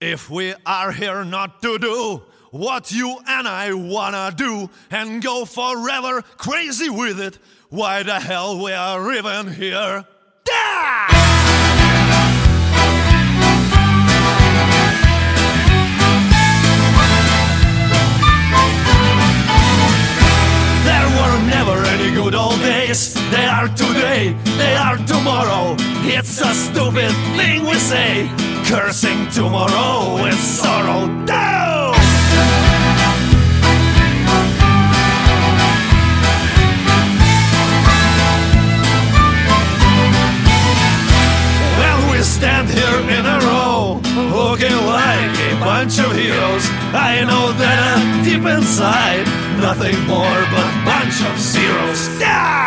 If we are here not to do what you and I wanna do and go forever crazy with it, why the hell we are even here? There were never any good old days. They are today, they are tomorrow. It's a stupid thing we say, cursing tomorrow with sorrow. No! When we stand here in a row, looking like a bunch of heroes, I know that deep inside, nothing more but bunch of zeros. Yeah!